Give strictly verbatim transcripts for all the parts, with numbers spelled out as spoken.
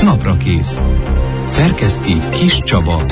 Naprakész. Szerkeszti Kis Csaba.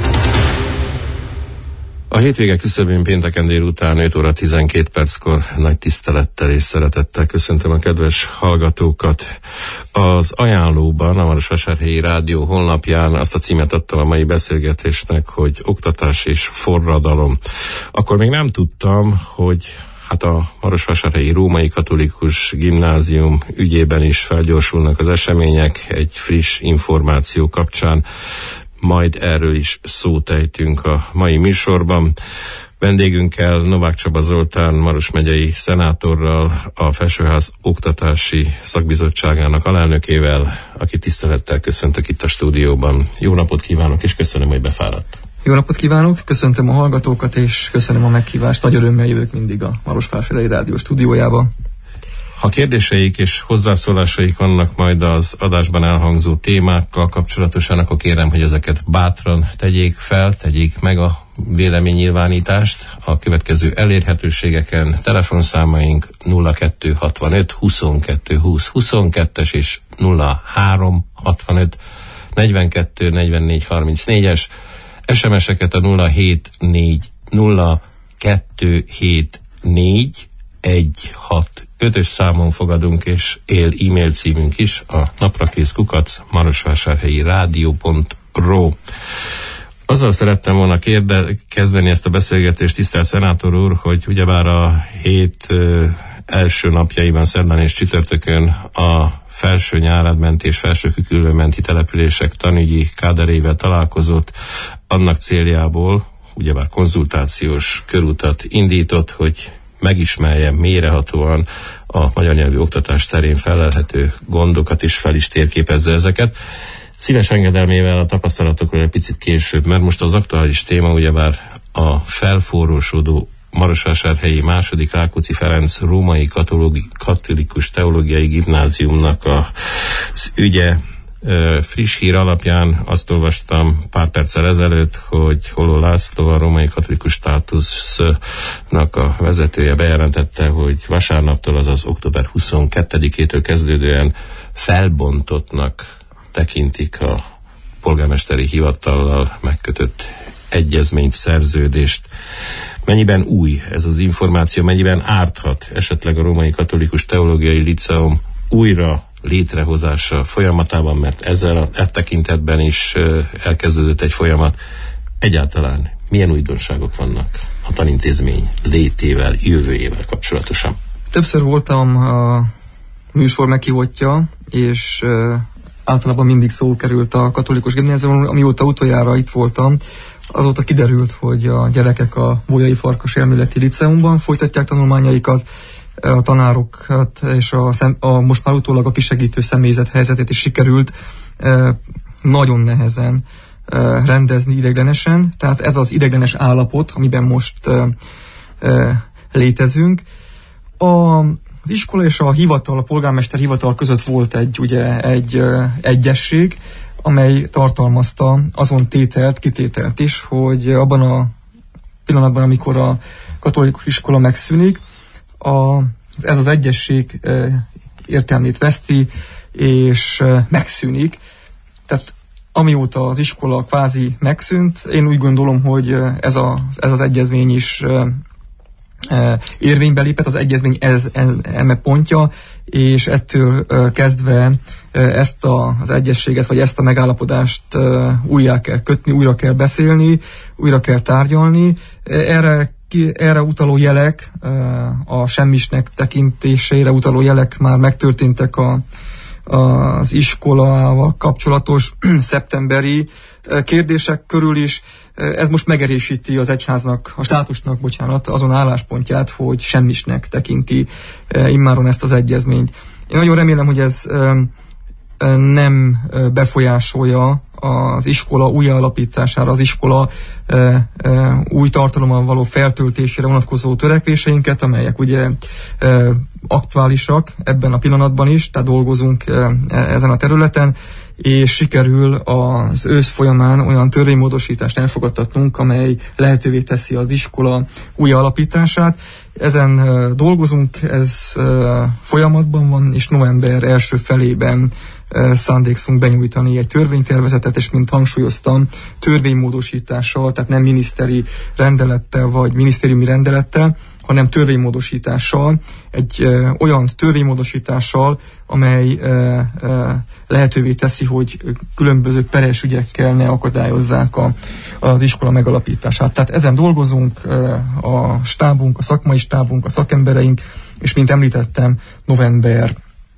A hétvége küszöbén pénteken délután öt óra tizenkét perckor nagy tisztelettel és szeretettel köszöntöm a kedves hallgatókat. Az ajánlóban, a Marosvásárhelyi Rádió honlapján azt a címet adtam a mai beszélgetésnek, hogy oktatás és forradalom. Akkor még nem tudtam, hogy hát a Marosvásárhelyi Római Katolikus Gimnázium ügyében is felgyorsulnak az események egy friss információ kapcsán. Majd erről is szót ejtünk a mai műsorban. Vendégünkkel, Novák Csaba Zoltán Maros megyei szenátorral, a Felsőház Oktatási Szakbizottságának alelnökével, aki tisztelettel köszöntök itt a stúdióban. Jó napot kívánok, és köszönöm, hogy befáradt. Jó napot kívánok, köszöntöm a hallgatókat, és köszönöm a meghívást. Nagy örömmel jövök mindig a Marosvásárhelyi Rádió stúdiójába. Ha kérdéseik és hozzászólásaik vannak majd az adásban elhangzó témákkal kapcsolatosan, akkor kérem, hogy ezeket bátran tegyék fel, tegyék meg a véleménynyilvánítást a következő elérhetőségeken. Telefonszámaink nulla kettő hatvanöt huszonkettő húsz huszonkettes és nulla három hatvanöt negyvenkettő negyvennégy harmincnégyes, es em es-eket a nulla hét négy nulla kettő hét négy egy hat ötös számon fogadunk, és él e-mail címünk is, a naprakész kukac marosvásárhelyi rádió pont ro. Azzal szerettem volna kérde, kezdeni ezt a beszélgetést, tisztelt szenátor úr, hogy ugyebár a hét ö, első napjaiban, szerdán és csütörtökön a felső Nyárádmenti és felső Küküllőmenti települések tanügyi káderével találkozott, annak céljából ugyebár konzultációs körutat indított, hogy megismerje mélyrehatóan a magyar nyelvű oktatás terén felelhető gondokat, és fel is térképezze ezeket. Szíves engedelmével a tapasztalatokról egy picit később, mert most az aktuális téma ugyebár a felforrósodó Marosvásárhelyi második Rákóczi Ferenc Római Katolikus Teológiai Gimnáziumnak az ügye. Friss hír alapján azt olvastam pár perccel ezelőtt, hogy Holló László, a Római Katolikus Státusznak a vezetője bejelentette, hogy vasárnaptól, azaz október huszonkettedikétől kezdődően felbontottnak tekintik a polgármesteri hivatallal megkötött egyezményt, szerződést. Mennyiben új ez az információ, mennyiben árthat esetleg a Római Katolikus Teológiai Liceum újra létrehozása folyamatában, mert ezzel a e tekintetben is elkezdődött egy folyamat. Egyáltalán milyen újdonságok vannak a tanintézmény létével, jövőjével kapcsolatosan? Többször voltam a műsor meghívottja, és általában mindig szó került a katolikus gimnáziumon. Amióta utoljára itt voltam, azóta kiderült, hogy a gyerekek a Bolyai Farkas Elméleti Liceumban folytatják tanulmányaikat, a tanárokat és a, szem, a most már utólag a kisegítő személyzet helyzetét is sikerült e, nagyon nehezen e, rendezni ideiglenesen. Tehát ez az ideiglenes állapot, amiben most e, e, létezünk. A, az iskola és a hivatal, a polgármester hivatal között volt egy, ugye, egy e, egyesség, amely tartalmazta azon tételt, kitételt is, hogy abban a pillanatban, amikor a katolikus iskola megszűnik, A, ez az egyesség e, értelmét veszti, és e, megszűnik. Tehát amióta az iskola kvázi megszűnt, én úgy gondolom, hogy ez, a, ez az egyezmény is e, e, érvénybe lépett, az egyezmény ez, ez eme pontja, és ettől e, kezdve e, ezt a, az egyességet, vagy ezt a megállapodást e, újra kell kötni, újra kell beszélni, újra kell tárgyalni. E, erre Ki, erre utaló jelek, a semmisnek tekintésére utaló jelek már megtörténtek a, az iskolával kapcsolatos szeptemberi kérdések körül is. Ez most megerősíti az egyháznak, a státusnak, bocsánat, azon álláspontját, hogy semmisnek tekinti immáron ezt az egyezményt. Én nagyon remélem, hogy ez nem befolyásolja az iskola újjáalapítására, az iskola e, e, új tartalommal való feltöltésére vonatkozó törekvéseinket, amelyek ugye e, aktuálisak ebben a pillanatban is, tehát dolgozunk e, ezen a területen, és sikerül az ősz folyamán olyan törvénymódosítást elfogadtatnunk, amely lehetővé teszi az iskola újjáalapítását. Ezen uh, dolgozunk, ez uh, folyamatban van, és november első felében uh, szándékszunk benyújtani egy törvénytervezetet, és mint hangsúlyoztam, törvénymódosítással, tehát nem miniszteri rendelettel vagy minisztériumi rendelettel, hanem törvénymódosítással, egy ö, olyan törvénymódosítással, amely ö, ö, lehetővé teszi, hogy különböző peres ügyekkel ne akadályozzák a, az iskola megalapítását. Tehát ezen dolgozunk, ö, a stábunk, a szakmai stábunk, a szakembereink, és mint említettem, november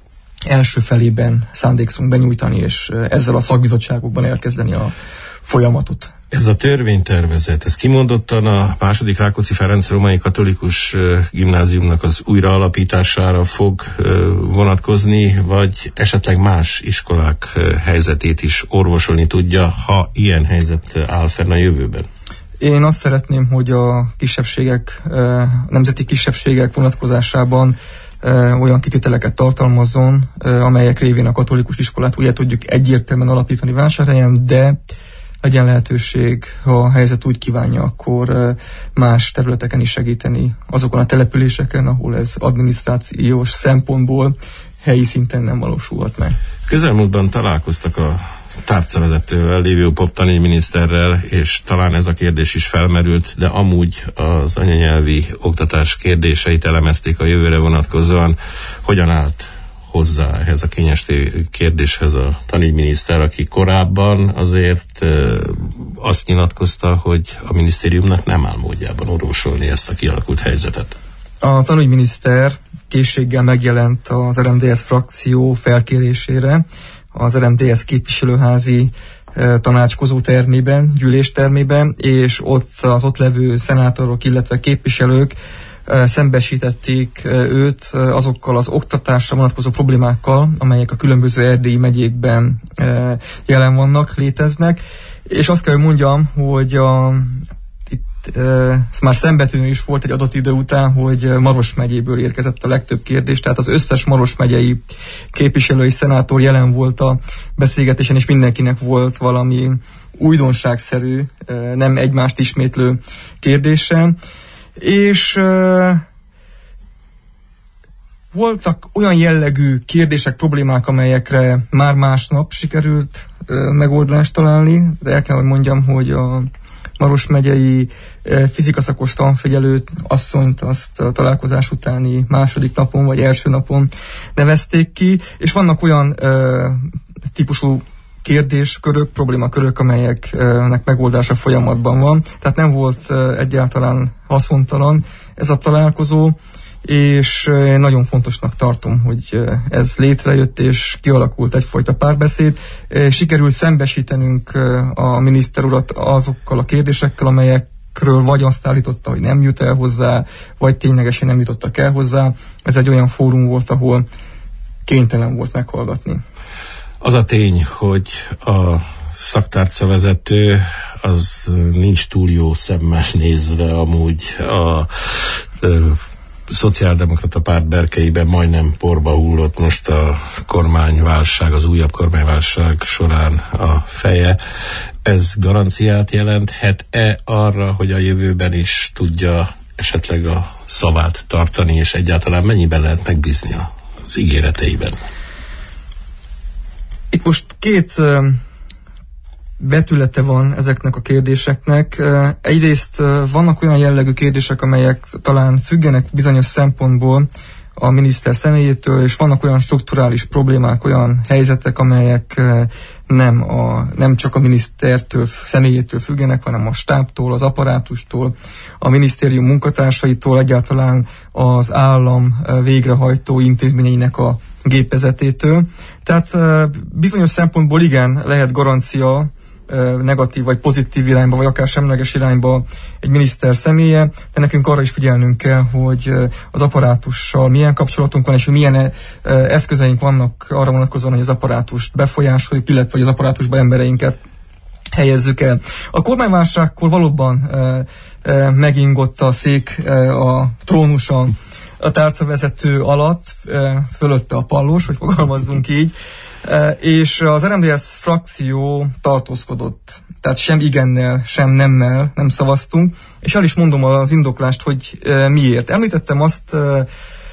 első felében szándékszunk benyújtani, és ezzel a szakbizottságokban elkezdeni a folyamatot. Ez a törvénytervezet, ez kimondottan a második Rákóczi Ferenc Római Katolikus Gimnáziumnak az újraalapítására fog vonatkozni, vagy esetleg más iskolák helyzetét is orvosolni tudja, ha ilyen helyzet áll fenn a jövőben? Én azt szeretném, hogy a kisebbségek, nemzeti kisebbségek vonatkozásában olyan kitételeket tartalmazzon, amelyek révén a katolikus iskolát ugye tudjuk egyértelműen alapítani Vásárhelyen, de legyen lehetőség, ha a helyzet úgy kívánja, akkor más területeken is segíteni azokon a településeken, ahol ez adminisztrációs szempontból helyi szinten nem valósulhat meg. Közelmúltban találkoztak a tárcavezetővel, Lévő Pop tanügyminiszterrel, és talán ez a kérdés is felmerült, de amúgy az anyanyelvi oktatás kérdéseit elemezték a jövőre vonatkozóan. Hogyan állt hozzá ehhez a kényes kérdéshez a tanügyminiszter, aki korábban azért e, azt nyilatkozta, hogy a minisztériumnak nem áll módjában orvosolni ezt a kialakult helyzetet? A tanügyminiszter készséggel megjelent az er em dé es frakció felkérésére az er em dé es képviselőházi e, tanácskozó termében, gyűléstermében, és ott az ott levő szenátorok, illetve képviselők szembesítették őt azokkal az oktatásra vonatkozó problémákkal, amelyek a különböző erdélyi megyékben jelen vannak, léteznek, és azt kell, hogy mondjam, hogy a, itt ez már szembetűnő is volt egy adott idő után, hogy Maros megyéből érkezett a legtöbb kérdés, tehát az összes Maros megyei képviselői szenátor jelen volt a beszélgetésen, és mindenkinek volt valami újdonságszerű, nem egymást ismétlő kérdése. És uh, voltak olyan jellegű kérdések, problémák, amelyekre már másnap sikerült uh, megoldást találni, de el kell, hogy mondjam, hogy a Maros megyei uh, fizikaszakos tanfigyelőt, asszonyt azt a találkozás utáni második napon vagy első napon nevezték ki, és vannak olyan uh, típusú kérdéskörök, problémakörök, amelyeknek megoldása folyamatban van. Tehát nem volt egyáltalán haszontalan ez a találkozó, és nagyon fontosnak tartom, hogy ez létrejött, és kialakult egyfajta párbeszéd. Sikerült szembesítenünk a miniszter urat azokkal a kérdésekkel, amelyekről vagy azt állította, hogy nem jut el hozzá, vagy ténylegesen nem jutottak el hozzá. Ez egy olyan fórum volt, ahol kénytelen volt meghallgatni. Az a tény, hogy a szaktárcavezető az nincs túl jó szemmel nézve amúgy a ö, szociáldemokrata párt berkeiben majdnem porba hullott most a kormányválság, az újabb kormányválság során a feje. Ez garanciát jelenthet-e arra, hogy a jövőben is tudja esetleg a szavát tartani, és egyáltalán mennyiben lehet megbízni az ígéreteiben? Itt most két uh, vetülete van ezeknek a kérdéseknek. Uh, egyrészt uh, vannak olyan jellegű kérdések, amelyek talán függenek bizonyos szempontból a miniszter személyétől, és vannak olyan strukturális problémák, olyan helyzetek, amelyek uh, nem, a, nem csak a minisztertől, személyétől függenek, hanem a stábtól, az apparátustól, a minisztérium munkatársaitól, egyáltalán az állam uh, végrehajtó intézményeinek a gépezetétől. Tehát bizonyos szempontból igen, lehet garancia negatív vagy pozitív irányba, vagy akár semleges irányba egy miniszter személye, de nekünk arra is figyelnünk kell, hogy az apparátussal milyen kapcsolatunk van, és hogy milyen eszközeink vannak arra vonatkozóan, hogy az apparátust befolyásoljuk, illetve hogy az apparátusba embereinket helyezzük el. A kormányválságkor valóban e, e, megingott a szék e, a trónuson a tárcavezető alatt, e, fölötte a pallós, hogy fogalmazzunk így, e, és az er em dé es frakció tartózkodott. Tehát sem igennel, sem nemmel nem szavaztunk, és el is mondom az indoklást, hogy e, miért. Említettem azt e,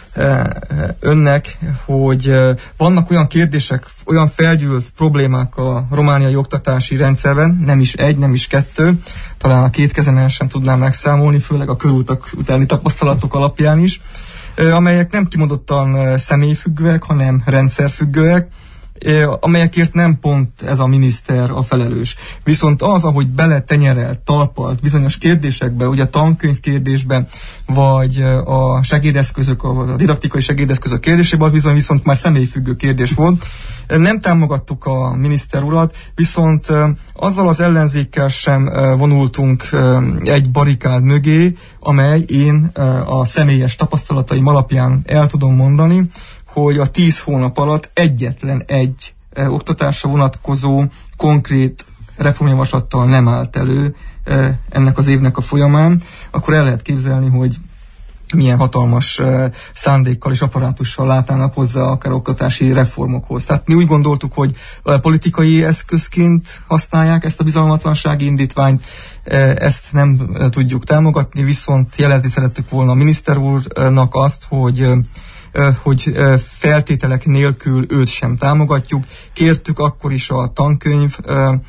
önnek, hogy vannak olyan kérdések, olyan felgyűlt problémák a romániai oktatási rendszerben, nem is egy, nem is kettő, talán a két kezemen sem tudnám megszámolni, főleg a körútak utáni tapasztalatok alapján is, amelyek nem kimondottan személyfüggőek, hanem rendszerfüggőek, amelyekért nem pont ez a miniszter a felelős. Viszont az, ahogy beletenyerelt, talpalt bizonyos kérdésekbe, ugye a tankönyv kérdésben, vagy a segédeszközök, a didaktikai segédeszközök kérdésében, az bizony viszont már személyfüggő kérdés volt. Nem támogattuk a miniszter urat, viszont azzal az ellenzékkel sem vonultunk egy barikád mögé, amely én a személyes tapasztalataim alapján el tudom mondani, hogy a tíz hónap alatt egyetlen egy e, oktatásra vonatkozó konkrét reformjavaslattal nem állt elő e, ennek az évnek a folyamán, akkor el lehet képzelni, hogy milyen hatalmas e, szándékkal és apparátussal látnának hozzá akár oktatási reformokhoz. Tehát mi úgy gondoltuk, hogy e, politikai eszközként használják ezt a bizalmatlansági indítványt, e, ezt nem e, tudjuk támogatni, viszont jelezni szerettük volna a miniszter úrnak azt, hogy e, hogy feltételek nélkül őt sem támogatjuk. Kértük akkor is a tankönyv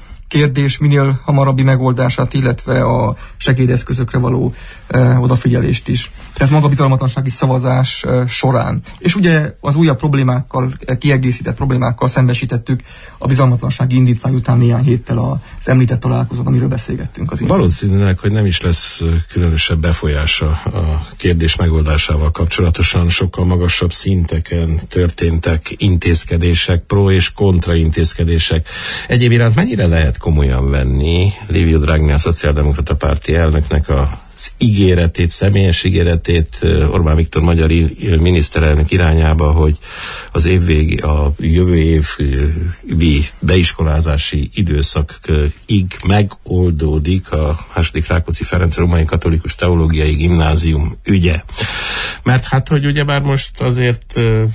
kérdés minél hamarabbi megoldását, illetve a segédeszközökre való odafigyelést is. Tehát maga bizalmatlansági szavazás során. És ugye az újabb problémákkal, kiegészített problémákkal szembesítettük a bizalmatlansági indítvány után néhány héttel az említett találkozón, amiről beszélgettünk az imént. Valószínűleg, hogy nem is lesz különösebb befolyása a kérdés megoldásával kapcsolatosan. Sokkal magasabb szinteken történtek intézkedések, pro és kontra intézkedések. Egyéb iránt mennyire lehet komolyan venni Liviu Dragnea, a Szociáldemokrata Párti elnöknek a az ígéretét, személyes ígéretét Orbán Viktor magyar miniszterelnök irányába, hogy az év vég, a jövő évi beiskolázási időszakig megoldódik a második Rákóczi Ferenc Római Katolikus Teológiai Gimnázium ügye. Mert hát, hogy ugyebár most azért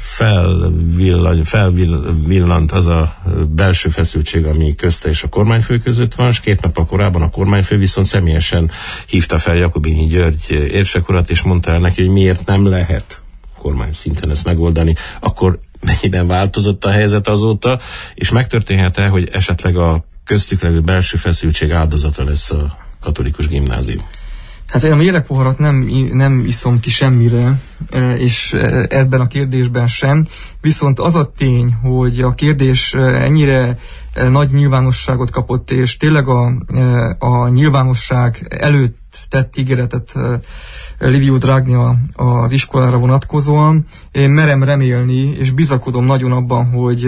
felvillan, felvillant az a belső feszültség, ami közte és a kormányfő között van, és két nappal korábban a kormányfő viszont személyesen hívta fel Jakobinyi György érsek urat, és mondta el neki, hogy miért nem lehet kormány szinten ezt megoldani. Akkor mennyiben változott a helyzet azóta, és megtörténhet-e, hogy esetleg a köztük levő belső feszültség áldozata lesz a katolikus gimnázium? Hát én a méregpoharat nem, nem iszom ki semmire, és ebben a kérdésben sem. Viszont az a tény, hogy a kérdés ennyire nagy nyilvánosságot kapott, és tényleg a, a nyilvánosság előtt tett ígéretet Liviu Dragnea az iskolára vonatkozóan, én merem remélni, és bizakodom nagyon abban, hogy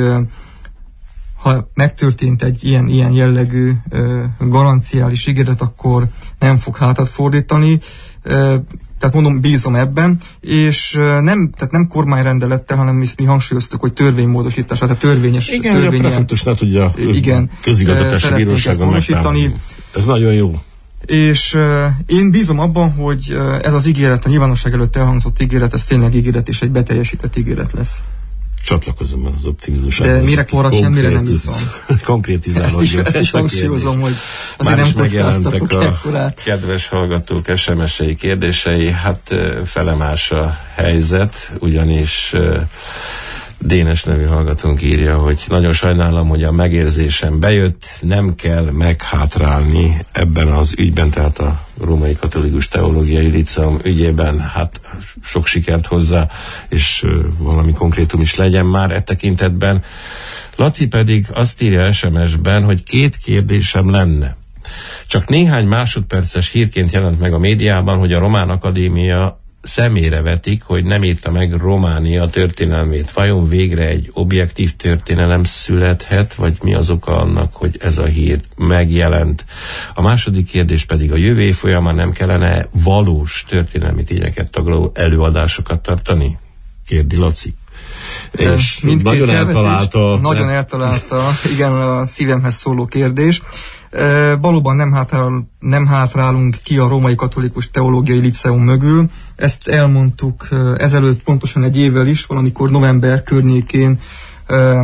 ha megtörtént egy ilyen, ilyen jellegű garanciális ígéret, akkor nem fog hátat fordítani. Tehát mondom, bízom ebben, és nem, tehát nem kormányrendelettel, hanem mi, mi hangsúlyoztuk, hogy törvénymódosításra, tehát törvényes igen, törvényen. Igen, a prefektus ne tudja igen, közigazgatási bíróságon megtámadni. Ez nagyon jó. És uh, én bízom abban, hogy uh, ez az ígéret, a nyilvánosság előtt elhangzott ígéret, ez tényleg ígéret, és egy beteljesített ígéret lesz. Csatlakozom az optimizmusával. De méregpoharat semmire nem iszom. Konkrétizálódjon. Ezt is, ezt is hangsúlyozom, hogy azért nem kockáztatok ekkorát. Kedves hallgatók es em es-ei, kérdései, hát felemás a helyzet, ugyanis Dénes nevű hallgatónk írja, hogy nagyon sajnálom, hogy a megérzésem bejött, nem kell meghátrálni ebben az ügyben, tehát a Római Katolikus Teológiai Líceum ügyében, hát sok sikert hozzá, és uh, valami konkrétum is legyen már e tekintetben. Laci pedig azt írja es em es-ben, hogy két kérdésem lenne. Csak néhány másodperces hírként jelent meg a médiában, hogy a Román Akadémia szemére vetik, hogy nem írta meg Románia történelmét. Vajon végre egy objektív történelem születhet, vagy mi az oka annak, hogy ez a hír megjelent? A második kérdés pedig, a jövő év folyamán nem kellene valós történelmi tényeket taglaló előadásokat tartani? Kérdi Laci. És nagyon eltalálta. Nagyon eltalálta, igen, a szívemhez szóló kérdés. E, valóban nem, hátrál, nem hátrálunk ki a Római Katolikus Teológiai Liceum mögül. Ezt elmondtuk e, ezelőtt pontosan egy évvel is, valamikor november környékén e,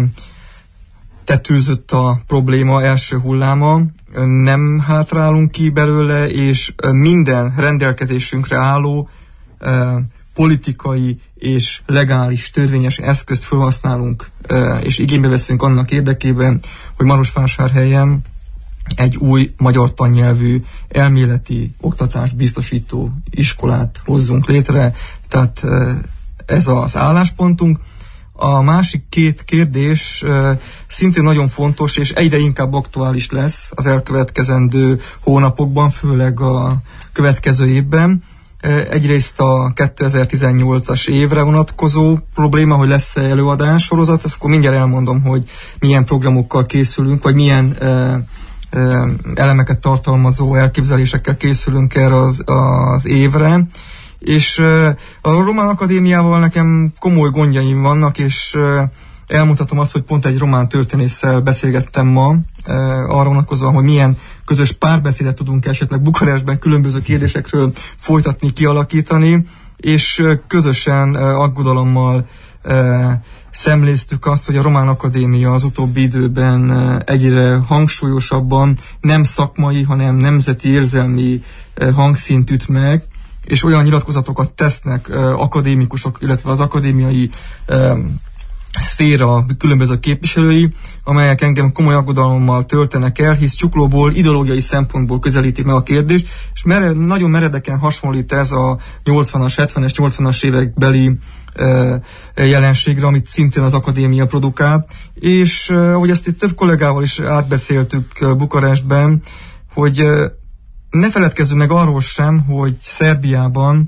tetőzött a probléma első hulláma. Nem hátrálunk ki belőle, és minden rendelkezésünkre álló e, politikai és legális, törvényes eszközt felhasználunk, e, és igénybe veszünk annak érdekében, hogy Marosvásárhelyen egy új magyar tannyelvű elméleti oktatást biztosító iskolát hozzunk létre. Tehát e, ez az álláspontunk. A másik két kérdés uh, szintén nagyon fontos, és egyre inkább aktuális lesz az elkövetkezendő hónapokban, főleg a következő évben. Uh, egyrészt a kétezer-tizennyolcas évre vonatkozó probléma, hogy lesz-e előadás sorozat, ezt akkor mindjárt elmondom, hogy milyen programokkal készülünk, vagy milyen uh, uh, elemeket tartalmazó elképzelésekkel készülünk erre az, az évre. És uh, a Román Akadémiával nekem komoly gondjaim vannak, és uh, elmutatom azt, hogy pont egy román történésszel beszélgettem ma, uh, arra vonatkozóan, hogy milyen közös párbeszédet tudunk esetleg Bukarestben különböző kérdésekről folytatni, kialakítani, és uh, közösen uh, aggodalommal uh, szemléztük azt, hogy a Román Akadémia az utóbbi időben uh, egyre hangsúlyosabban nem szakmai, hanem nemzeti érzelmi uh, hangszínt üt meg, és olyan nyilatkozatokat tesznek uh, akadémikusok, illetve az akadémiai uh, szféra különböző képviselői, amelyek engem komoly aggodalommal töltenek el, hisz csuklóból, ideológiai szempontból közelítik meg a kérdést, és mered, nagyon meredeken hasonlít ez a nyolcvanas, hetvenes, nyolcvanas évekbeli uh, jelenségre, amit szintén az akadémia produkál, és uh, ahogy ezt itt több kollégával is átbeszéltük uh, Bukarestben, hogy uh, ne feledkezzünk meg arról sem, hogy Szerbiában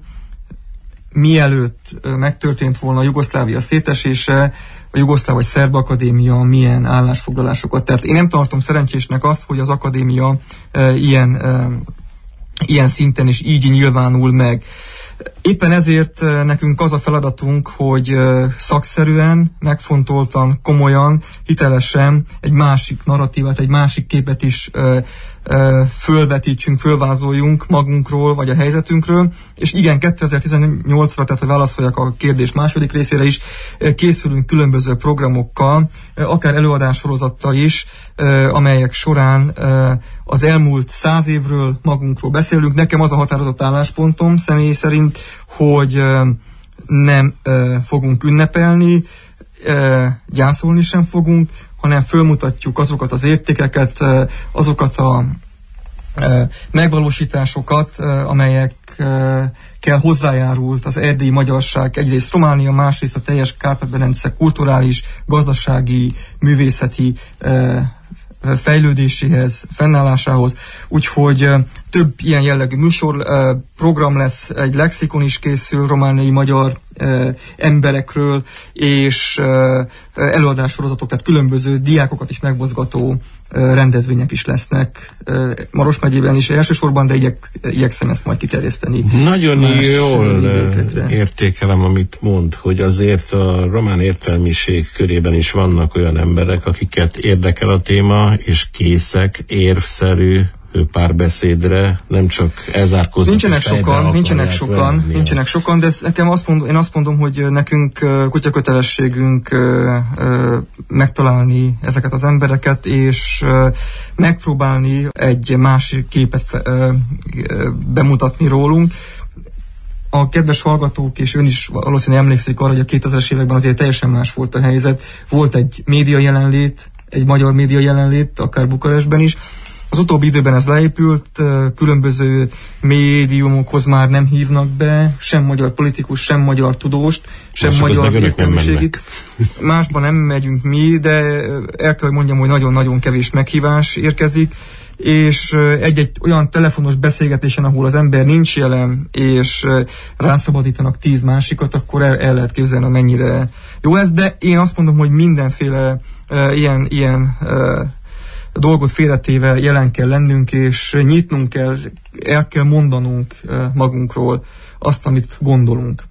mielőtt megtörtént volna a Jugoszlávia szétesése, a Jugoszláv vagy Szerb Akadémia milyen állásfoglalásokat tett. Én nem tartom szerencsésnek azt, hogy az akadémia e, ilyen, e, ilyen szinten is így nyilvánul meg. Éppen ezért nekünk az a feladatunk, hogy szakszerűen, megfontoltan, komolyan, hitelesen egy másik narratívát, egy másik képet is fölvetítsünk, fölvázoljunk magunkról, vagy a helyzetünkről, és igen, kétezer-tizennyolcra, tehát hogy válaszoljak a kérdés második részére is, készülünk különböző programokkal, akár előadássorozattal is, amelyek során az elmúlt száz évről magunkról beszélünk. Nekem az a határozott álláspontom személy szerint, hogy nem fogunk ünnepelni, gyászolni sem fogunk, hanem fölmutatjuk azokat az értékeket, azokat a megvalósításokat, amelyekkel hozzájárult az erdélyi magyarság, egyrészt Románia, másrészt a teljes Kárpát-medence kulturális, gazdasági, művészeti fejlődéséhez, fennállásához. Úgyhogy több ilyen jellegű műsor, program lesz, egy lexikon is készül romániai magyar emberekről, és előadássorozatok, tehát különböző diákokat is megmozgató rendezvények is lesznek Maros megyében is elsősorban, de igyek, igyekszem ezt majd kiterjeszteni. Nagyon jól értékelem, amit mond, hogy azért a román értelmiség körében is vannak olyan emberek, akiket érdekel a téma, és készek, érvszerű párbeszédre, nem csak elzárkoznak. Nincsenek sokan, nincsenek sokan, venni. nincsenek sokan, de nekem azt mondom, én azt mondom, hogy nekünk kutyakötelességünk megtalálni ezeket az embereket, és megpróbálni egy másik képet bemutatni rólunk. A kedves hallgatók, és ön is valószínűleg emlékszik arra, hogy a kétezres években azért teljesen más volt a helyzet. Volt egy média jelenlét, egy magyar média jelenlét, akár Bukarestben is. Az utóbbi időben ez leépült, különböző médiumokhoz már nem hívnak be, sem magyar politikus, sem magyar tudóst, sem Mások magyar értelmiségit. Másban nem megyünk mi, de el kell, hogy mondjam, hogy nagyon-nagyon kevés meghívás érkezik, és egy-egy olyan telefonos beszélgetésen, ahol az ember nincs jelen, és rászabadítanak tíz másikat, akkor el, el lehet képzelni, mennyire jó ez, de én azt mondom, hogy mindenféle uh, ilyen, ilyen uh, dolgot félretéve jelen kell lennünk, és nyitnunk kell, el kell mondanunk magunkról azt, amit gondolunk.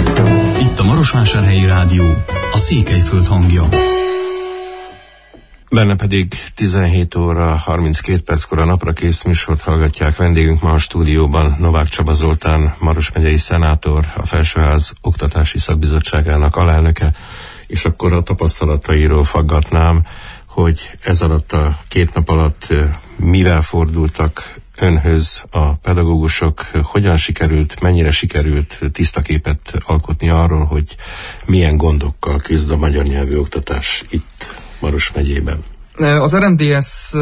Itt a Marosvásárhelyi Rádió, a Székelyföld hangja. Benne pedig tizenhét óra harminckét perckor a Napra Kész műsort hallgatják. Vendégünk ma a stúdióban Novák Csaba Zoltán, Maros megyei szenátor, a Felsőház Oktatási Szakbizottságának alelnöke, és akkor a tapasztalatairól faggatnám, hogy ez alatt a két nap alatt mivel fordultak önhöz a pedagógusok, hogyan sikerült, mennyire sikerült tiszta képet alkotni arról, hogy milyen gondokkal küzd a magyar nyelvű oktatás itt Maros megyében. Az er em dé es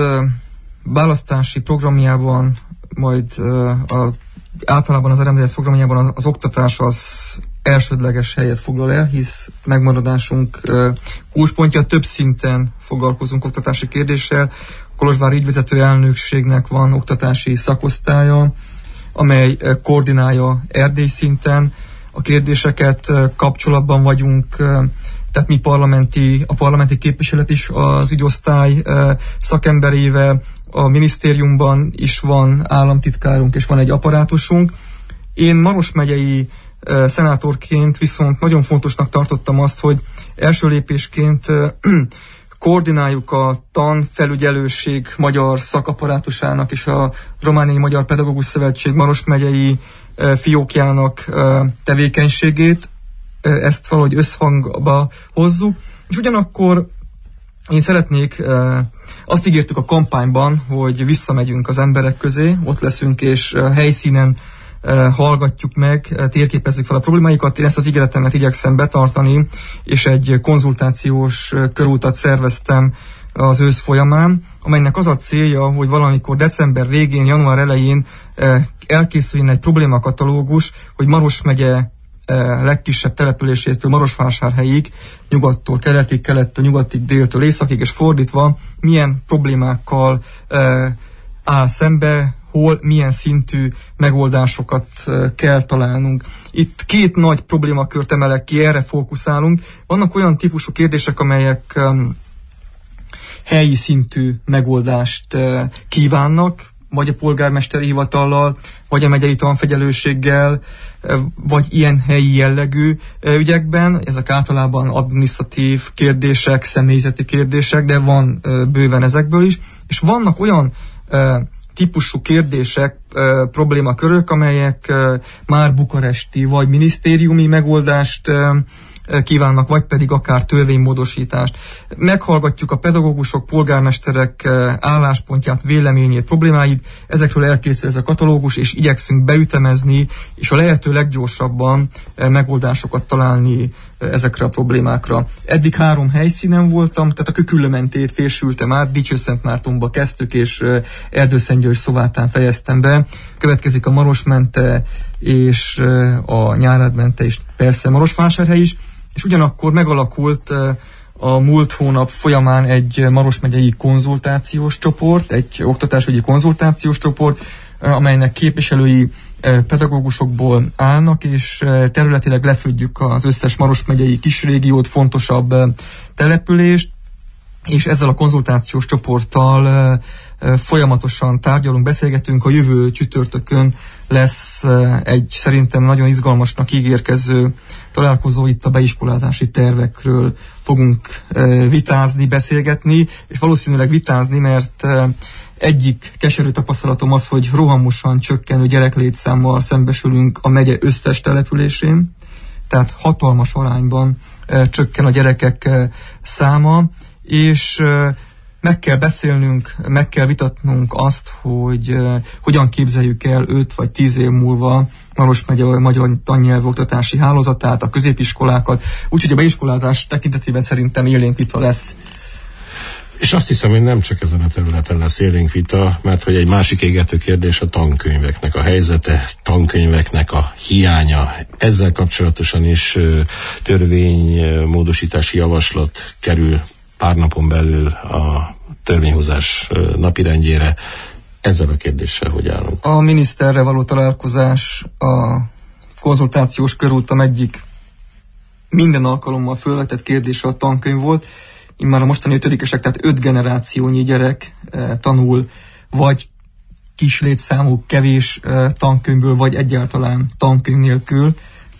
választási programjában, majd a, általában az er em dé es programjában az, az oktatás az elsődleges helyet foglal el, hisz megmaradásunk kulcspontja, több szinten foglalkozunk oktatási kérdéssel. A Kolozsvári ügyvezető elnökségnek van oktatási szakosztálya, amely koordinálja Erdély szinten a kérdéseket, kapcsolatban vagyunk, tehát mi parlamenti, a parlamenti képviselet is az ügyosztály szakemberével, a minisztériumban is van államtitkárunk és van egy apparátusunk. Én Maros megyei szenátorként viszont nagyon fontosnak tartottam azt, hogy első lépésként koordináljuk a tanfelügyelőség magyar szakapparátusának és a Romániai Magyar Pedagógus Szövetség Maros megyei fiókjának tevékenységét, ezt valahogy összhangba hozzuk, és ugyanakkor én szeretnék, azt ígértük a kampányban, hogy visszamegyünk az emberek közé, ott leszünk és helyszínen hallgatjuk meg, térképezzük fel a problémáikat. Én ezt az ígéretemet igyekszem betartani, és egy konzultációs körútat szerveztem az ősz folyamán, amelynek az a célja, hogy valamikor december végén, január elején elkészüljön egy problémakatalógus, hogy Maros megye legkisebb településétől Marosvásárhelyig, nyugattól keletig, kelettől nyugatig, déltől északig, és fordítva milyen problémákkal áll szembe, hol milyen szintű megoldásokat kell találnunk. Itt két nagy problémakört emelek ki, erre fókuszálunk. Vannak olyan típusú kérdések, amelyek um, helyi szintű megoldást uh, kívánnak, vagy a polgármesteri hivatallal, vagy a megyei tanfegyelőséggel, uh, vagy ilyen helyi jellegű uh, ügyekben. Ezek általában adminisztratív kérdések, személyzeti kérdések, de van uh, bőven ezekből is. És vannak olyan uh, típusú kérdések, e, problémakörök, amelyek e, már bukaresti vagy minisztériumi megoldást e, kívánnak, vagy pedig akár törvénymódosítást. Meghallgatjuk a pedagógusok, polgármesterek e, álláspontját, véleményét, problémáit, ezekről elkészül ez a katalógus, és igyekszünk beütemezni, és a lehető leggyorsabban e, megoldásokat találni e, ezekre a problémákra. Eddig három helyszínen voltam, tehát a Küküllőmentét félsültem át, Dicsőszentmártonba kezdtük, és e, Erdőszentgyörgy-Szovátán fejeztem be. Következik a Marosmente, és e, a Nyárádmente, és persze Marosvásárhely is, és ugyanakkor megalakult e, a múlt hónap folyamán egy Maros megyei konzultációs csoport, egy oktatásügyi konzultációs csoport, amelynek képviselői pedagógusokból állnak, és területileg lefedjük az összes Maros megyei kisrégiót, fontosabb települést, és ezzel a konzultációs csoporttal folyamatosan tárgyalunk, beszélgetünk. A jövő csütörtökön lesz egy szerintem nagyon izgalmasnak ígérkező találkozó, itt a beiskolázási tervekről fogunk vitázni, beszélgetni, és valószínűleg vitázni, mert egyik keserű tapasztalatom az, hogy rohamosan csökkenő gyereklétszámmal szembesülünk a megye összes településén, tehát hatalmas arányban csökken a gyerekek száma, és meg kell beszélnünk, meg kell vitatnunk azt, hogy uh, hogyan képzeljük el öt vagy tíz év múlva Maros megye magyar tannyelvű oktatási hálózatát, a középiskolákat, úgyhogy a beiskolázás tekintetében szerintem élénk vita lesz. És azt hiszem, hogy nem csak ezen a területen lesz élénk vita, mert hogy egy másik égető kérdés a tankönyveknek a helyzete, tankönyveknek a hiánya. Ezzel kapcsolatosan is uh, törvénymódosítási javaslat kerül pár napon belül a törvényhozás napirendjére. Ezzel a kérdéssel hogy állunk? A miniszterrel való találkozás, a konzultációs körútam egyik minden alkalommal fölvetett kérdése a tankönyv volt. Immár a mostani ötödikesek, tehát öt generációnyi gyerek eh, tanul, vagy kis létszámú, kevés eh, tankönyvből, vagy egyáltalán tankönyv nélkül.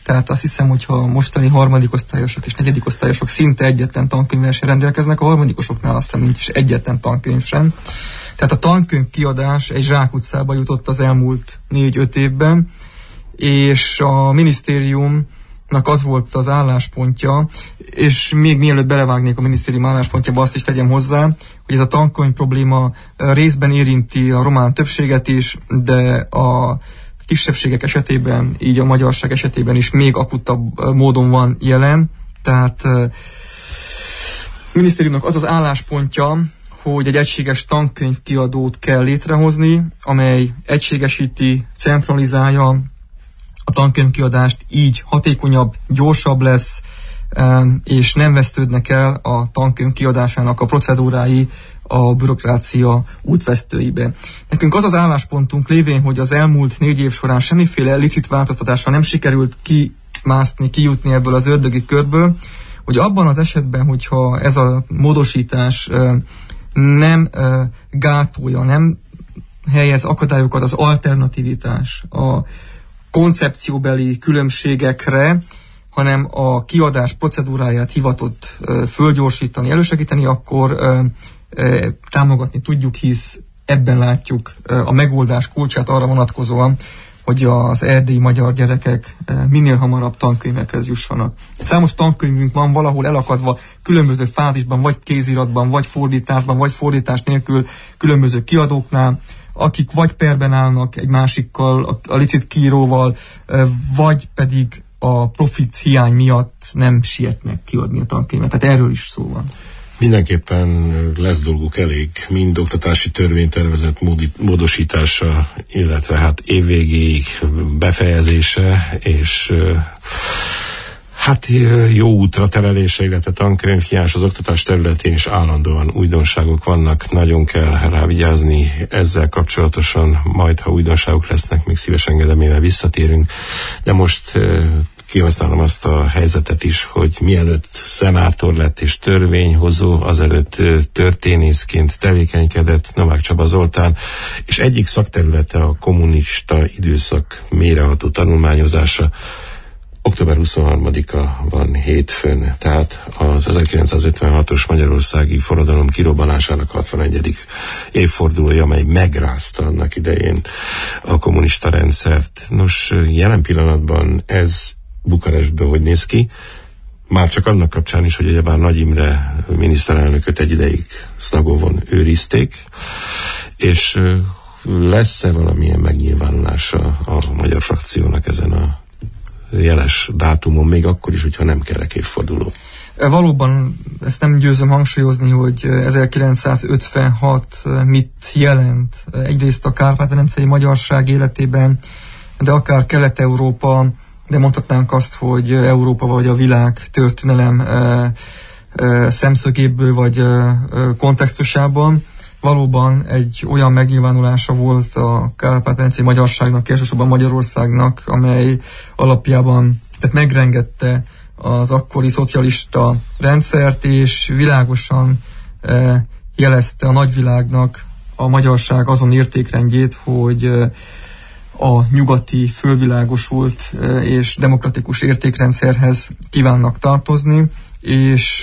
Tehát azt hiszem, hogyha mostani harmadik osztályosok és negyedik osztályosok szinte egyetlen tankönyvvel sem rendelkeznek, a harmadikosoknál azt hiszem nincs is egyetlen tankönyv sem. Tehát a tankönyv kiadás egy zsákutcába jutott az elmúlt négy-öt évben, és a minisztériumnak az volt az álláspontja, és még mielőtt belevágnék a minisztérium álláspontjába, azt is tegyem hozzá, hogy ez a tankönyv probléma részben érinti a román többséget is, de a kisebbségek esetében, így a magyarság esetében is még akutabb módon van jelen. Tehát a minisztériumnak az az álláspontja, hogy egy egységes tankönyvkiadót kell létrehozni, amely egységesíti, centralizálja a tankönyvkiadást, így hatékonyabb, gyorsabb lesz, és nem vesztődnek el a tankönyv kiadásának a procedúrái a bürokrácia útvesztőibe. Nekünk az az álláspontunk lévén, hogy az elmúlt négy év során semmiféle licit változtatással nem sikerült kimászni, kijutni ebből az ördögi körből, hogy abban az esetben, hogyha ez a módosítás nem gátolja, nem helyez akadályokat az alternativitás, a koncepcióbeli különbségekre, hanem a kiadás procedúráját hivatott fölgyorsítani, elősegíteni, akkor támogatni tudjuk, hisz ebben látjuk a megoldás kulcsát arra vonatkozóan, hogy az erdélyi magyar gyerekek minél hamarabb tankönyvekhez jussanak. Számos tankönyvünk van valahol elakadva különböző fázisban, vagy kéziratban, vagy fordításban, vagy fordítás nélkül különböző kiadóknál, akik vagy perben állnak egy másikkal, a licit kiíróval, vagy pedig a profit hiány miatt nem sietnek kiadni a tankönyvet. Tehát erről is szó van. Mindenképpen lesz dolguk elég, mind oktatási törvénytervezet módosítása, illetve hát évvégéig befejezése, és hát jó útra terelése, illetve tankönyvhiányos az oktatás területén is állandóan újdonságok vannak, nagyon kell rávigyázni ezzel kapcsolatosan, majd ha újdonságok lesznek, még szíves engedelmével visszatérünk, de most kihasználom azt a helyzetet is, hogy mielőtt szenátor lett és törvényhozó, azelőtt történészként tevékenykedett Novák Csaba Zoltán, és egyik szakterülete a kommunista időszak mélyreható tanulmányozása. október huszonharmadika van hétfőn, tehát az ezerkilencszázötvenhatos magyarországi forradalom kirobbanásának hatvanegyedik évfordulója, amely megrázta annak idején a kommunista rendszert. Nos, jelen pillanatban ez Bukarestből hogy néz ki? Már csak annak kapcsán is, hogy ugyebár Nagy Imre miniszterelnököt egy ideig Szlagovon őrizték, és lesz-e valamilyen megnyilvánulása a magyar frakciónak ezen a jeles dátumon, még akkor is, hogyha nem kerek évforduló? Valóban ezt nem győzöm hangsúlyozni, hogy ezerkilencszázötvenhat mit jelent egyrészt a kárpát-medencei magyarság életében, de akár Kelet-Európa, de mondhatnánk azt, hogy Európa vagy a világ történelem e, e, szemszögéből vagy e, kontextusában valóban egy olyan megnyilvánulása volt a kárpát-medencei magyarságnak, elsősorban Magyarországnak, amely alapjában tehát megrengette az akkori szocialista rendszert, és világosan e, jelezte a nagyvilágnak a magyarság azon értékrendjét, hogy e, a nyugati fölvilágosult és demokratikus értékrendszerhez kívánnak tartozni, és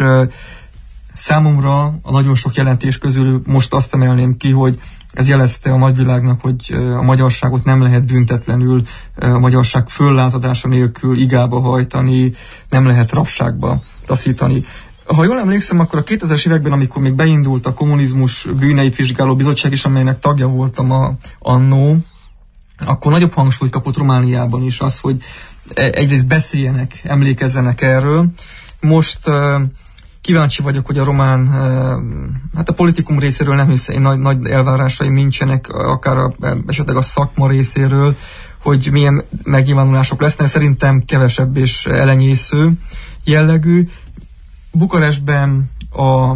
számomra a nagyon sok jelentés közül most azt emelném ki, hogy ez jelezte a nagyvilágnak, hogy a magyarságot nem lehet büntetlenül, a magyarság föllázadása nélkül igába hajtani, nem lehet rabságba taszítani. Ha jól emlékszem, akkor a kétezres években, amikor még beindult a kommunizmus bűneit vizsgáló bizottság is, amelynek tagja voltam a, annó, akkor nagyobb hangsúlyt kapott Romániában is az, hogy egyrészt beszéljenek, emlékezzenek erről. Most uh, kíváncsi vagyok, hogy a román, uh, hát a politikum részéről nem hiszem, nagy, nagy elvárásaim nincsenek, akár a, esetleg a szakma részéről, hogy milyen megnyilvánulások lesznek. Szerintem kevesebb és elenyésző jellegű. Bukarestben a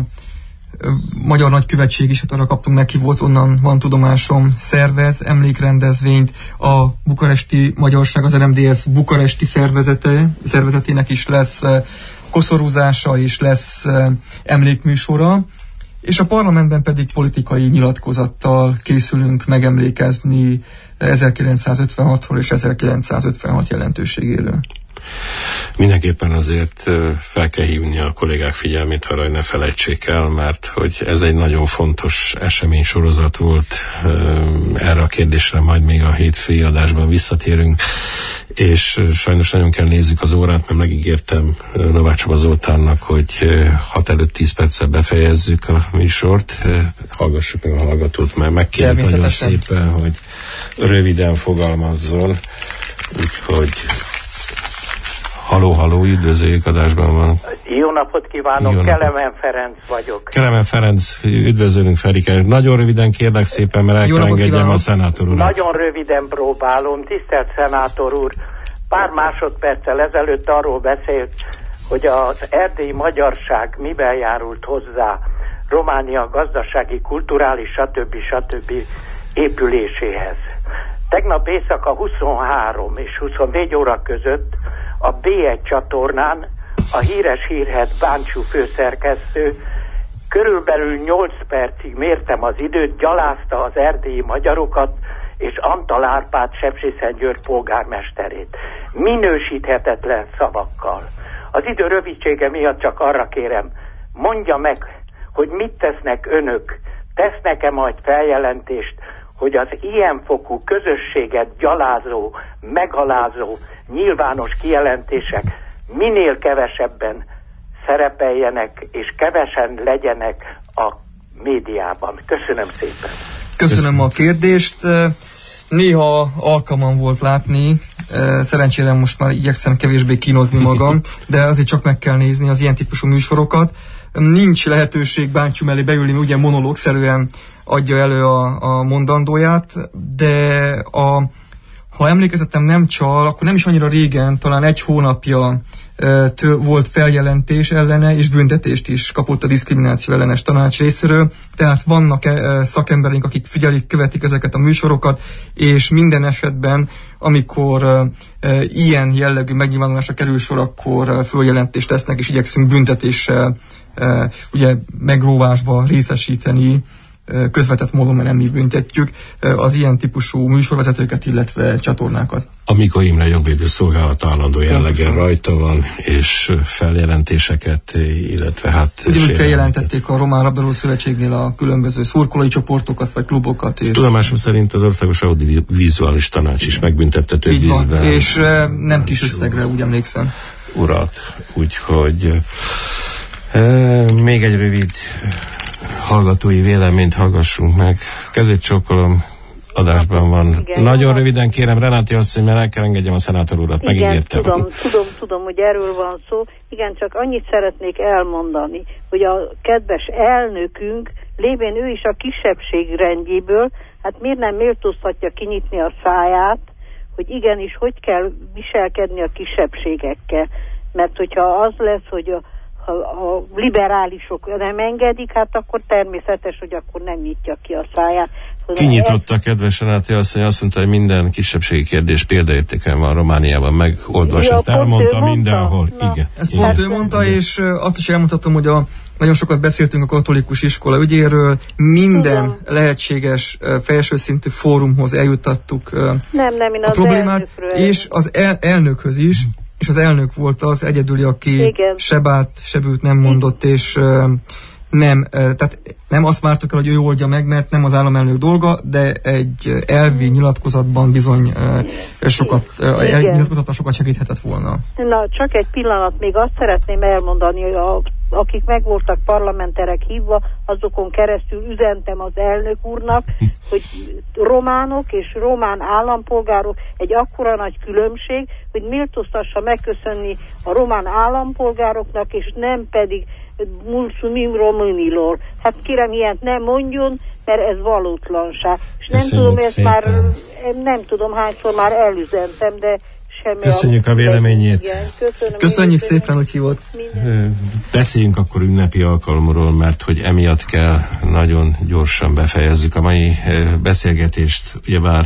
Magyar Nagykövetség is, hát arra kaptunk meghívót, onnan van tudomásom, szervez emlékrendezvényt, a bukaresti magyarság, az er em dé es bukaresti szervezete, szervezetének is lesz koszorúzása, és lesz emlékműsora, és a parlamentben pedig politikai nyilatkozattal készülünk megemlékezni ezerkilencszázötvenhatról és ezerkilencszázötvenhat jelentőségéről. Mindenképpen azért fel kell hívni a kollégák figyelmét arra, hogy ne felejtsék el, mert hogy ez egy nagyon fontos eseménysorozat volt. Erre a kérdésre majd még a hétfői adásban visszatérünk, és sajnos nagyon kell nézzük az órát, mert megígértem Novák Csaba Zoltánnak, hogy hat előtt tíz perccel befejezzük a műsort. Hallgassuk meg a hallgatót, mert megkérjük nagyon szépen, hogy röviden fogalmazzon, úgyhogy Haló, haló, üdvözöljük, adásban van. Jó napot kívánok, Jó Kelemen napot. Ferenc vagyok. Kelemen Ferenc, üdvözölünk, Ferike. Nagyon röviden kérlek szépen, mert el kell engedjem a szenátor urat. Nagyon röviden próbálom. Tisztelt szenátor úr, pár másodperccel ezelőtt arról beszélt, hogy az erdélyi magyarság miben járult hozzá Románia gazdasági, kulturális, stb. stb. Épüléséhez. Tegnap éjszaka huszonhárom és huszonnégy óra között a bé egy csatornán a híres hírhedt Báncsú főszerkesztő körülbelül nyolc percig mértem az időt, gyalázta az erdélyi magyarokat és Antal Árpád Sepsiszentgyörgy polgármesterét. Minősíthetetlen szavakkal. Az idő rövidsége miatt csak arra kérem, mondja meg, hogy mit tesznek önök, tesznek-e majd feljelentést, hogy az ilyenfokú közösséget gyalázó, megalázó, nyilvános kijelentések minél kevesebben szerepeljenek, és kevesen legyenek a médiában. Köszönöm szépen. Köszönöm a kérdést. Néha alkalmam volt látni, szerencsére most már igyekszem kevésbé kínozni magam, de azért csak meg kell nézni az ilyen típusú műsorokat. Nincs lehetőség Báncsú mellé beülni, ugye monológszerűen adja elő a, a mondandóját, de a, ha emlékezetem nem csal, akkor nem is annyira régen, talán egy hónapja e, tő, volt feljelentés ellene, és büntetést is kapott a diszkrimináció ellenes tanács részéről, tehát vannak e, szakembereink, akik figyelik, követik ezeket a műsorokat, és minden esetben, amikor e, e, ilyen jellegű megnyilvánulásra kerül sor, akkor e, följelentést tesznek, és igyekszünk büntetéssel e, ugye megróvásba részesíteni, közvetett módon, mert nem mi büntetjük az ilyen típusú műsorvezetőket, illetve csatornákat. A Mikó Imre Jogvédő Szolgálat állandó jelleggel rajta van, és feljelentéseket, illetve hát... Ugyanúgy feljelentették a Román Labdarúgó Szövetségnél a különböző szurkolói csoportokat, vagy klubokat. És, és tudomásom szerint az Országos Audiovizuális Tanács is megbüntette több vízben. És nem kis összegre, úgy emlékszem. Urat, úgyhogy e, még egy rövid hallgatói véleményt hallgassunk meg. Kezét csókolom, adásban van. Igen, nagyon jó. Röviden kérem, Renáti asszony, mert el kell engedjem a szenátor urat, igen, megígértem. tudom, tudom, tudom, hogy erről van szó. Igen, csak annyit szeretnék elmondani, hogy a kedves elnökünk, lévén ő is a kisebbség rendjéből, hát miért nem méltóztatja kinyitni a száját, hogy igenis, hogy kell viselkedni a kisebbségekkel. Mert hogyha az lesz, hogy a ha a liberálisok nem engedik, hát akkor természetes, hogy akkor nem nyitja ki a száját. Kinyitotta, kedves Renáti asszony, azt mondta, hogy minden kisebbségi kérdés példaértéken van Romániában megoldva, és ja, ezt elmondta mindenhol. Na, igen. Ezt pont ő mondta, és azt is elmondhatom, hogy a, nagyon sokat beszéltünk a katolikus iskola ügyéről, minden igen. lehetséges felsőszintű fórumhoz eljuttattuk nem, nem, én a az problémát, és az el, elnökhöz is, és az elnök volt az egyedüli, aki igen. se bánt, se bűt nem mondott, és uh, nem, uh, tehát nem azt vártuk el, hogy ő oldja meg, mert nem az államelnök dolga, de egy elvi nyilatkozatban bizony uh, sokat, uh, nyilatkozatban sokat segíthetett volna. Na, csak egy pillanat, még azt szeretném elmondani, hogy a, akik meg voltak parlamenterek hívva, azokon keresztül üzentem az elnök úrnak, hogy románok és román állampolgárok egy akkora nagy különbség, hogy méltóztassa megköszönni a román állampolgároknak, és nem pedig mulțumim românilor. Hát kérem, ilyet nem mondjon, mert ez valótlanság. És nem Köszönjük tudom, ezt szépen. már nem tudom hányszor már elüzentem, de semmi. Köszönjük a, a véleményét. Igen, köszönöm, Köszönjük szépen, hogy hívott. Beszéljünk akkor ünnepi alkalomról, mert hogy emiatt kell nagyon gyorsan befejezzük a mai beszélgetést. Ugyebár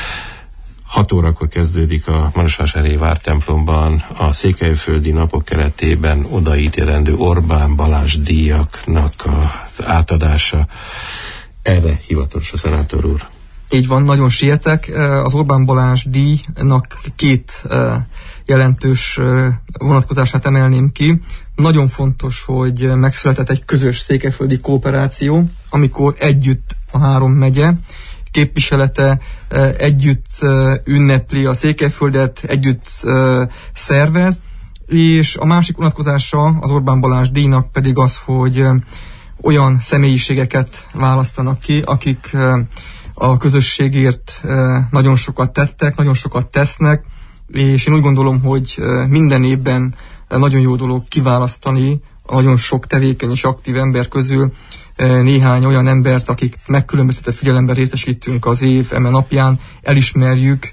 hat órakor kezdődik a Marosvásárhelyi vártemplomban a székelyföldi napok keretében odaítélendő Orbán Balázs díjaknak az átadása. Erre hivatalos a szenátor úr. Így van, nagyon sietek. Az Orbán Balázs díjnak két jelentős vonatkozását emelném ki. Nagyon fontos, hogy megszületett egy közös székelyföldi kooperáció, amikor együtt a három megye képviselete együtt ünnepli a Székelyföldet, együtt szervez, és a másik vonatkozása az Orbán Balázs díjnak pedig az, hogy olyan személyiségeket választanak ki, akik a közösségért nagyon sokat tettek, nagyon sokat tesznek, és én úgy gondolom, hogy minden évben nagyon jó dolog kiválasztani a nagyon sok tevékeny és aktív ember közül néhány olyan embert, akik megkülönböztetett figyelemben részesítünk az év eme napján, elismerjük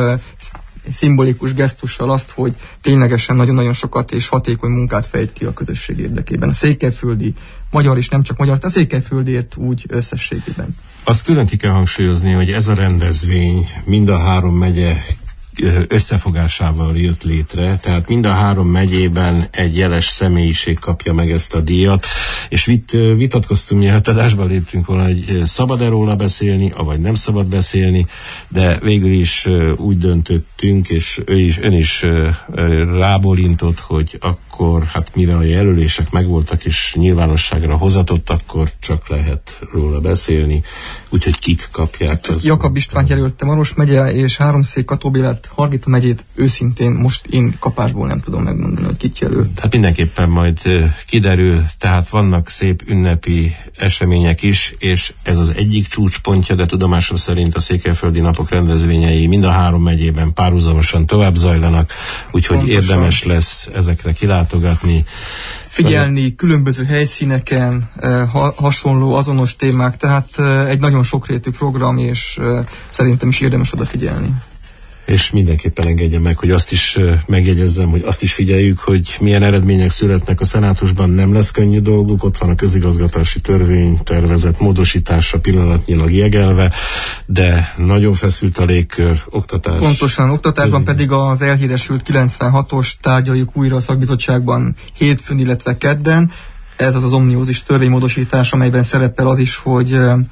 szimbolikus gesztussal azt, hogy ténylegesen nagyon-nagyon sokat és hatékony munkát fejt ki a közösség érdekében. A székelyföldi magyar és nem csak magyar, a székelyföldért úgy összességében. Azt külön ki kell hangsúlyozni, hogy ez a rendezvény mind a három megye összefogásával jött létre, tehát mind a három megyében egy jeles személyiség kapja meg ezt a díjat, és vit, vitatkoztunk, mielőtt adásba léptünk volna, hogy szabad-e róla beszélni, avagy nem szabad beszélni, de végül is úgy döntöttünk, és ő is, ön is rábólintott, hogy akkor, hát mivel a jelölések megvoltak és nyilvánosságra hozatott, akkor csak lehet róla beszélni, úgyhogy kik kapják. Az Jakab Istvánt jelölte Maros megye, és Háromszék Katóbélát, Hargita megyét őszintén most én kapásból nem tudom megmondani, hogy kit jelölt. Hát mindenképpen majd kiderül, tehát vannak szép ünnepi események is, és ez az egyik csúcspontja, de tudomásom szerint a Székelyföldi Napok rendezvényei mind a három megyében párhuzamosan tovább zajlanak, úgyhogy pontosan érdemes lesz ezekre kilátogatni. Figyelni különböző helyszíneken, ha, hasonló, azonos témák, tehát egy nagyon sokrétű program, és szerintem is érdemes odafigyelni. És mindenképpen engedje meg, hogy azt is megjegyezzem, hogy azt is figyeljük, hogy milyen eredmények születnek a szenátusban, nem lesz könnyű dolguk, ott van a közigazgatási törvény tervezett módosítása pillanatnyilag jegelve, de nagyon feszült a légkör, oktatás. Pontosan, oktatásban pedig az elhíresült kilencvenhatos tárgyaljuk újra a szakbizottságban hétfőn, illetve kedden. Ez az az omniózis törvénymódosítás, amelyben szerepel az is, hogy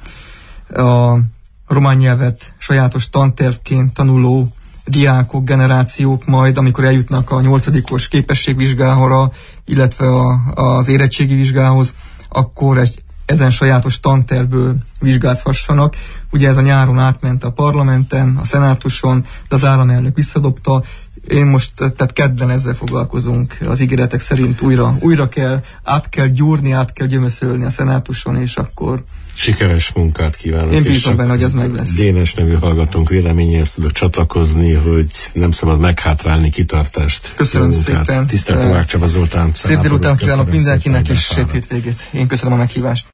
a román nyelvet sajátos tantervként tanuló diákok, generációk majd, amikor eljutnak a nyolcadikos képességvizsgára, illetve a, az érettségi vizsgához, akkor egy ezen sajátos tantervből vizsgázhassanak. Ugye ez a nyáron átment a parlamenten, a szenátuson, de az államelnök visszadobta. Én most, tehát kedden ezzel foglalkozunk, az ígéretek szerint újra, újra kell, át kell gyúrni, át kell gyömöszölni a szenátuson, és akkor sikeres munkát kívánok. Én bízom benne, hogy ez meg lesz. Dénes nevű hallgatónk véleményéhez tudok csatlakozni, hogy nem szabad meghátrálni, kitartást. Köszönöm szépen. Tisztelt Novák Csaba Zoltán. Szép délután kívánok mindenkinek, és szép hétvégét. Én köszönöm a meghívást.